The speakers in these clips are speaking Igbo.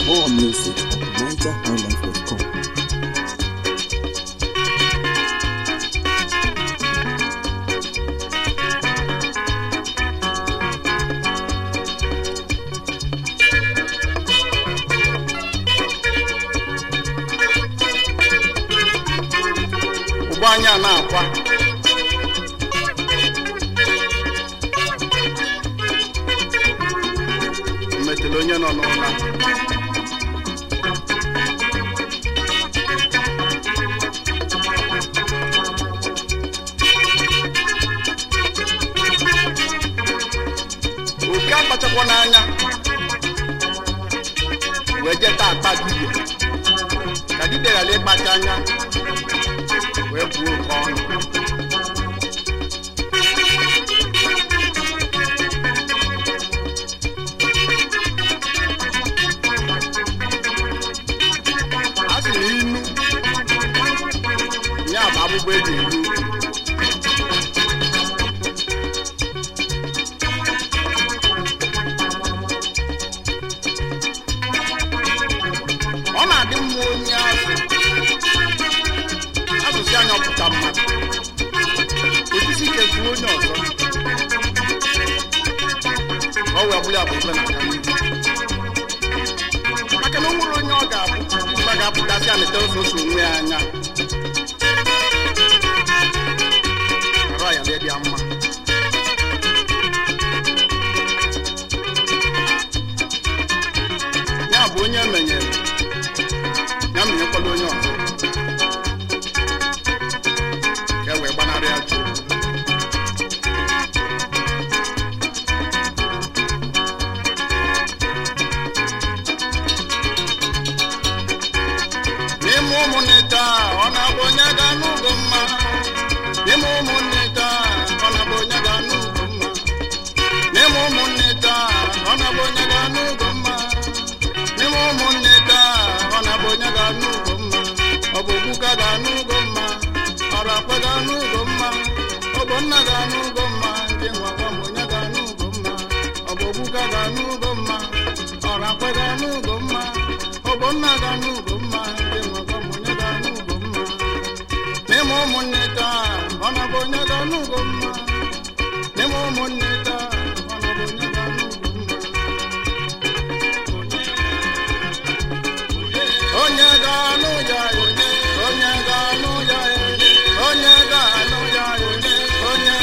More music at NigerHighlife.com. Ubanya na-akwa metelo onye nọ n'ụlọ oke akpachakwa n'anya wee jeta akpa dibịa ka dibịa ghara ịkpacha anya wee buo oke ọnụ a sị na inu ya bụ agbụgbọ eji eru ọ na-adị mma onye asụsụ anya ọpụta mmadụ osisi ike zuo onye ọzọ ọ wee bụrụ ya bụ ife na-aga n'ihu maka na o nwere onye ọ ga-abụ mgbe ga-apụtasị anịta ososo onwe ya anya arụ ya lee dị ya mma ya bụ onye emenyere ya menyekwala onye ọzọ ka e wee gbanarị ya jụ n'ime ụmụnne taa ọ na-abụ onye ga n'ugo mma n'ime ụmụnne taa ọ na-abụ onye ga n'ugo mma n'ime ụmụnne taa ọ na-abụ onye ga n'ugo mma n'ime ụmụnne taa ọ na-abụ onye ga n'ugo mma ọ bụ Obuka ga n'ugo mma ọrụ akwa ga n'ugo mma ọ bụ nna ga n'ugo mma ndị nwakwa m onye ga n'ugo mma ọ bụ Obuka ga n'ugo mma ọrụ akwa ga n'ugo mma ọ bụ nna ga n'ugo mma ndị nwakwa m onye ga n'ugo mma n'ime ụmụnne taa ọ na-abụ onye ga n'ugo mma n'ime ụmụnne taa ọ na-abụ onye ga n'ugo mma onye ga-anụ ya onye ga-anụ ya onye ga-anụ ya onye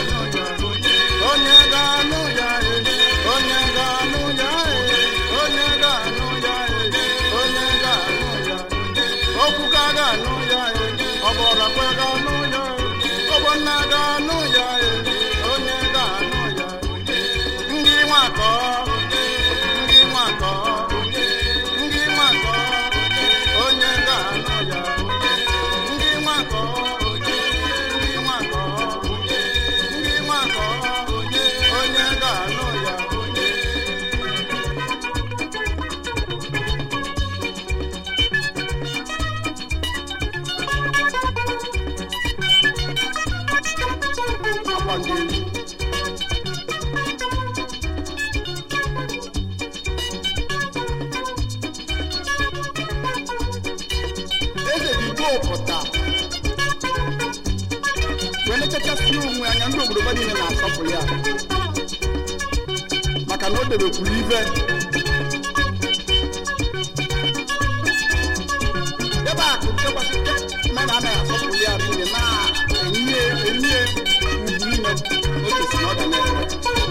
ga-anụ ya onye ga-anụ ya onye ga-anụ ya onye ga-anụ ya Obuka ga-anụ ya ọ bụ Ọrakwe ga-anụ ya ọ bụ nna ga-anụ ya onye ga-anụ ya ndị nwakọ ndị nwakọ ndị nwakọ onye ga-anụ ya ndị nwakọ ndị nwakọ ndị nwakọ onye ga-anụ ya eze Igbo pụta wee nechachasị onwe anya ndị obodo ba niile na-asọpụrụ ya maka na o debekwuru ibe ebe akụ nchekwasị mmadụ anaghị asọpụrụ ya niile na-enye ugwu niile o kwesịrị na ọ ga na-enwe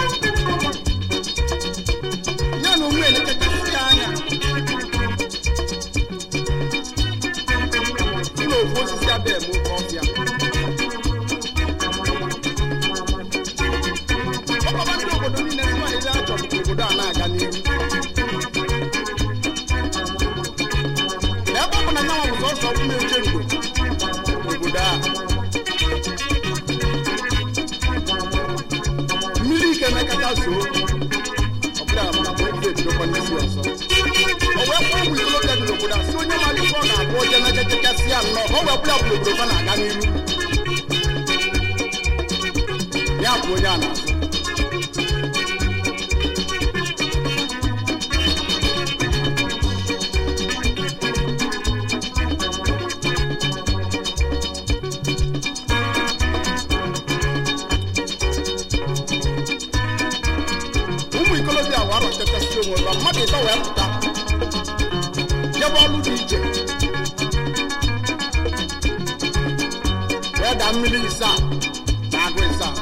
ya na onwe nechachasị anya ụlọ ofu osisi abịa eme oke ọfịa ọkọba ndị obodo niile si nwaanyị a chọrọ ka obodo a na-aga n'ihu ebe ọ bụ na nyanwa bụ sọsọ ọkụ na-eche ndo obodo a mmiri ike mekata zoo ọbụla maka bụ ebido ebidokwa n'isi ọzọ o wee kwụọ ụmụ ikolobịa dị n'obodo a si onye malite ọ na-abụ oje mechachachasị ya nnọọ ka ọ wee bụla bụ obodo na-aga n'ihu ya bụ onye a na-azụ obi a waro tete si onwe ba mmadụ ịtọ wee pụta jebe ọlụ dị iche wee da mmiri isaa na agụ isaa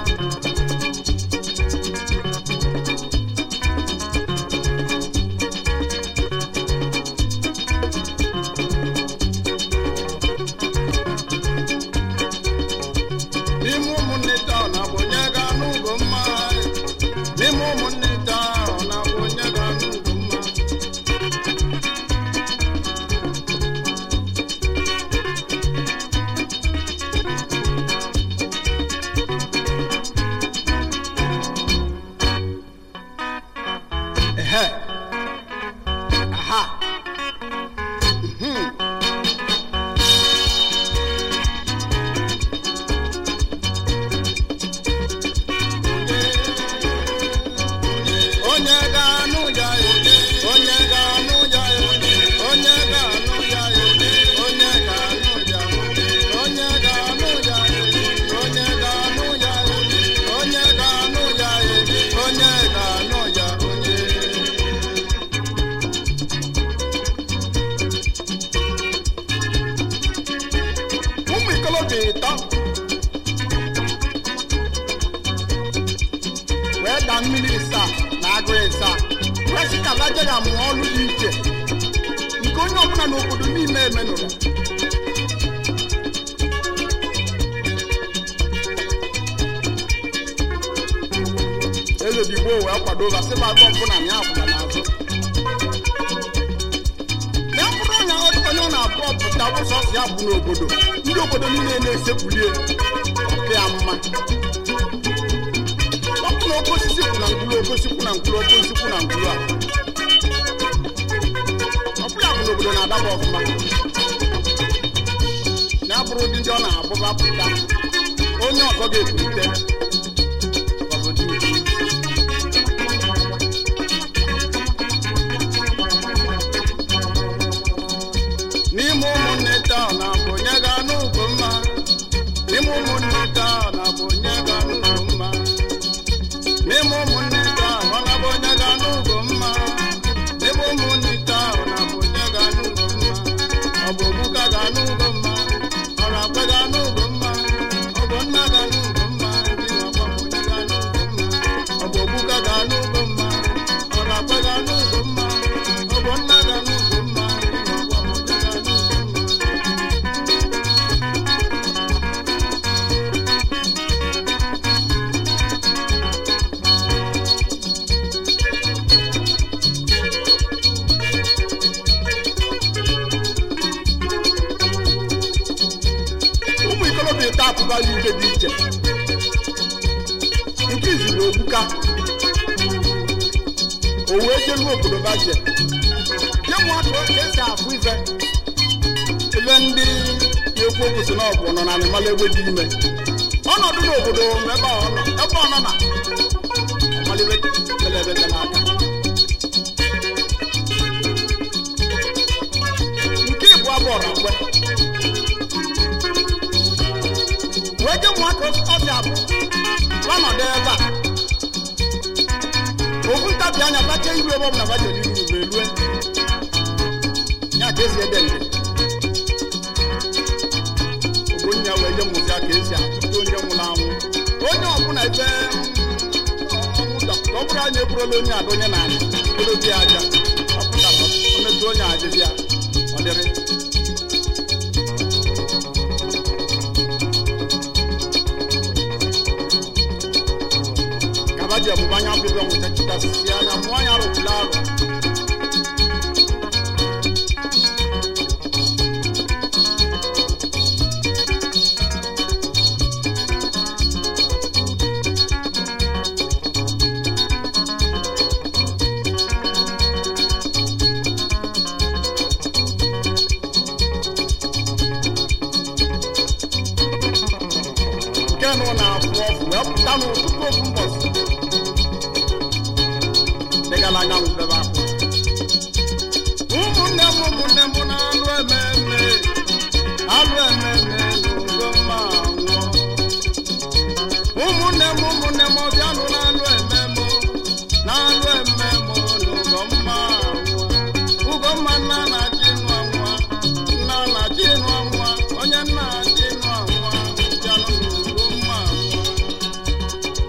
ụmụnne m bịanụ n'alụ ememe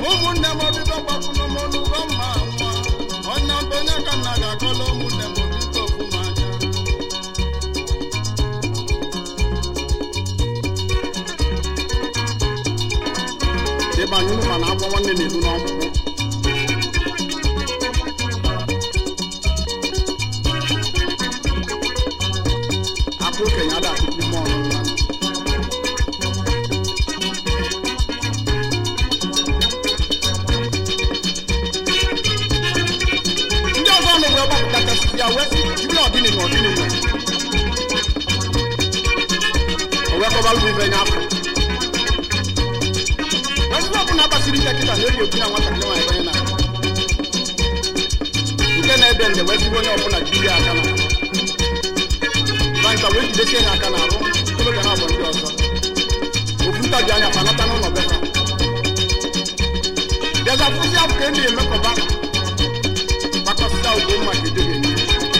ụmụnne m obido gbakwunu m n'ụgwọ mma nwa onye mbụ onye ka nna ga-akọla ụmụnne m obido okwu m anya ịbanye ụmụ mana agwọ nwanne na-elu n'ọkpụkpụ akwa okenye ada atụkwu ime ọnụ nwa ndị ọzọ nụ wee gbapụtachasị ya wee sị jiri ọdịnị na ọdịnị nwe o wee kọbalụ ibe nye afọ ezigbo ọbụla gbasiri ike kịta na eji okwu na nwatakịrị nwaanyị onye na nke na-ede nde wee zigbo onye ọbụla jiri ya aka na banka wee jidesie ya aka na-arụ tologa na abọ ndị ọzọ ofu ntaji anya panata n'ụlọ be ha bịaza fụzi afọ ka e na-emekọba gbakọsịa ugbo mma ka edoghị enye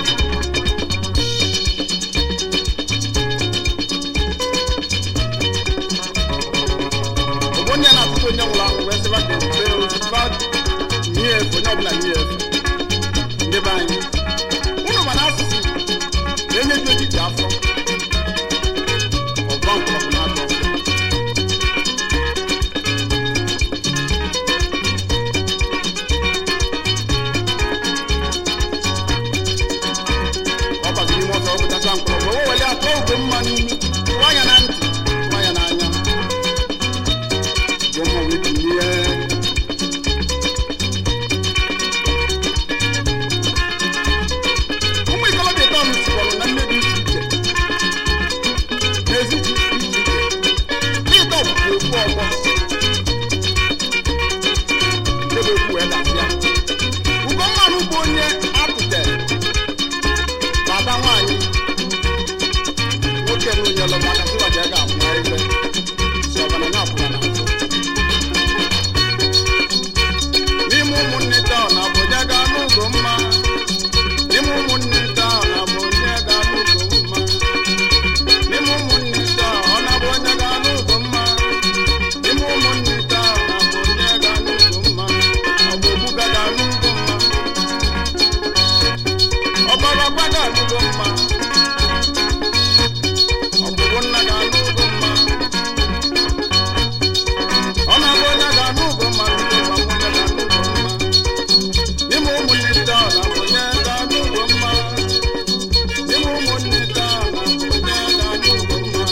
onye na-atụtụ onye nwụrụ anwụ wee sịba ka ebe ozugbo nye efu onye ọbụla nye efu ndị be anyị ụnụ mana asụsụ na-enye ji ojiji afọ ọgba mkpọrọgwụ na-atọ ọ gbaziri ime ọzọ ọpụtacha mkpọrọgwụ o wele atọ ugbo mma n'imi tụwa anya na ntị tụwa anya n'anya como we tinha como é que ela tentou nos falar na minha vida existe então o povo deve cuidar da fia o como não bonhe até baba wani o que não ia levar na sua jega mas só vai na fora ụmụnneta na abụja ga n'ụzọ mma n'ime ụmụnneta na abụja ga n'ụzọ mma n'ime ụmụnneta ọ na-abụ onye ga n'ụzọ mma n'ime ụmụnneta na abụja ga n'ụzọ mma ọ bụ obuga ga n'ụzọ mma ọbara gbaga n'ụzọ mma ọ bụ nna ga n'ụzọ mma ọ na-abụ onye ga n'ụzọ mma n'ime ụmụnneta na onye ga n'ụzọ mma n'ime ụmụnneta na onye ga n'ụzọ mma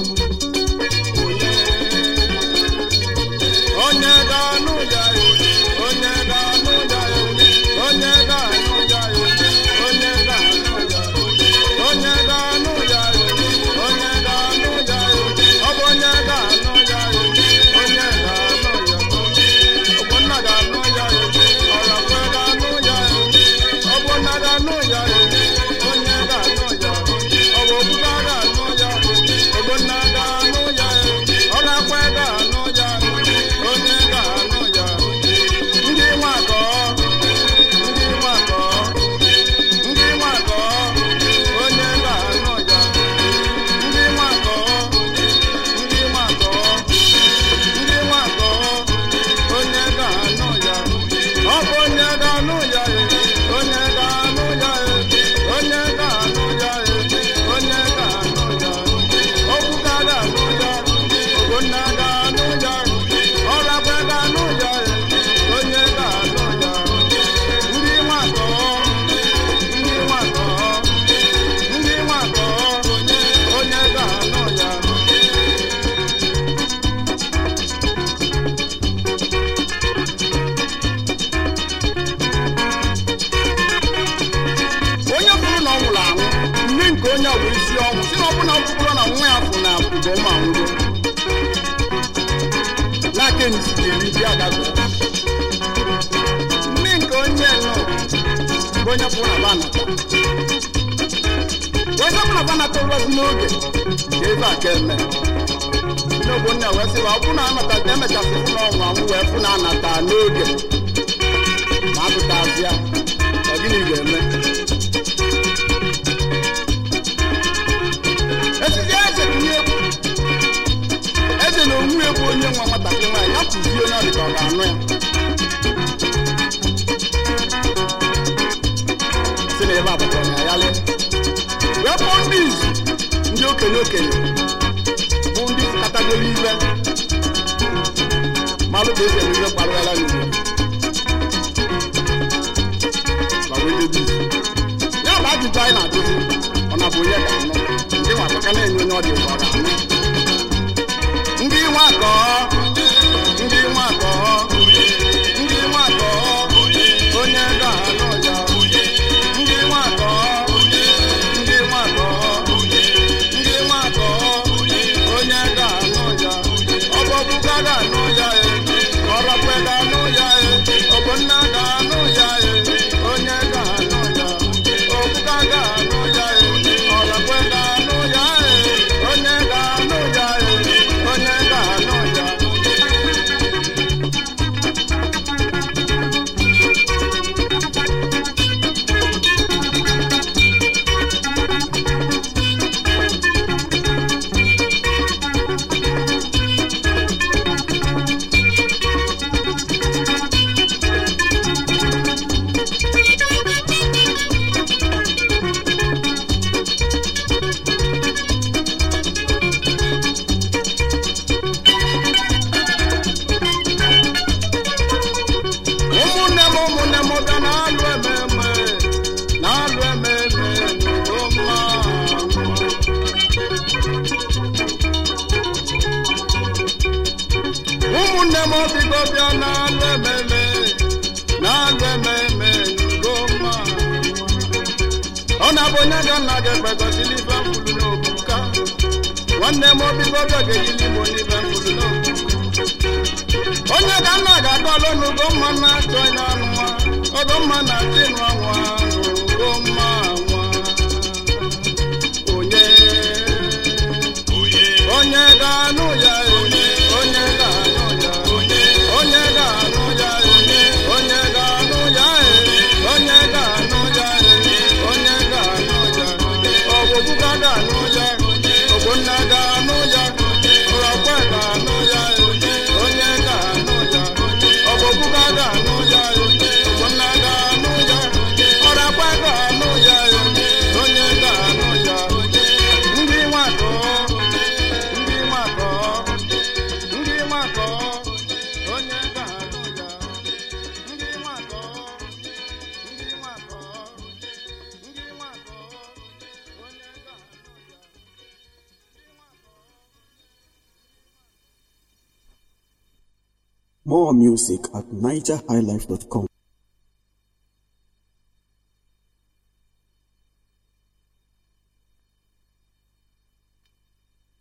onye ga n'ụja onye ga n'ụja onye ga n'ụja onye ga n'ụja onye ga n'ụja onye ga n'ụja ọ bụ onye ga n'ụja onye ga n'ụja ọgbọnna ga n'ụja ọrakwe ga n'ụja ọgbọnna ga n'ụja onye ga n'ụja ọgbọbuga ga n'ụja ọgbọnna ga n'ụja ọrakwe ga n'ụja onye ga n'ụja ndị nwakọ ndị nwakọ ndị nwakọ onye ga n'ụja ndị nwakọ ndị nwakọ ndị nwakọ onye ga n'ụja ọ bụ onye ga n'ụja onye ga n'ụja onye ga n'ụja onye ga n'ụja okwuka ga n'ụja ogbonna ga n'ụja ọrakwe ga n'ụja onye ga n'ụja ndị nwakọ ndị nwakọ ndị nwakọ onye ga n'ụja onye bụrụ na ọ nwụrụ anwụ nne nke onye bụ isi ọnwụ si na ọbụna ọbụbụrụ na nwa ya fụ na ugo ma nwụrụ n'aka enisi ga-eri di agago nne nke onye nọ bụ onye fụrụ na banata wee sapụ na banata ụgwọzi n'oge ka ebe a ka eme n'ogbo nne wee sị ọ bụ na anata emechasị fụ na ọnwụ anwụ wee fụ na anata n'oge ma apụtazịa ọ gịnị ga-eme esizi eze tinye egwu eze na onwe egwu onye nwa nwatakịrị nwaanyị ya tụzie onye ọ dị ka ọ ga-anụ ya na-akpali wepụ ndị okenye bụ ndị katagoro ibe malụ ka esi eme kparụala n'ugbo ma wejebi ya bụ ajụjụ anyị na-ajụzi ọ na bụ onye ga-anụ ndị nwakọka na-enye onye ọ dị ụzọ ga-anụ ndị nwakọ onye ga-anụ ya ndị nwakọ onye ga-anụ ya ọbọbụga ga-anụ ya ọrọkwe ga-anụ ya ọbụnna ga-anụ ya onye ga-anụ ya ọbụga ga-anụ ya ọrọkwe ga-anụ ya onye ga-anụ ya onye ga-anụ ya ụmụnne m obigo bịa na-alụ ememe ngoma ọ na-abụ onye ga nna gị gbegozili ibe mfulu n'obuka nwanne m obigo bịa ga-eyili igbo n'ibe mfulu n'obuka onye ga nna ga-akọlụ n'ugomma na-achọ n'anụ nwa ogomma na-achị nwa nwa n'ugomma nwa onye ga-anụ ya onye ga-anụ ya onye ga-anụ ya onye ga-anụ ya onye ga-anụ ya onye ga-anụ ya ọbụbụga ga-anụ ya ọbụnna ga-anụ ya ọrọkwe ga-anụ ya onye ga-anụ ya ọbụbụga ga-anụ ya ọbụnna ga-anụ ya ọrọkwe ga-anụ ya onye ga-anụ ya ndị nwakọ onye ga-anụ ya ndị nwakọ onye ga-anụ ya. More music at nigerhighlife.com.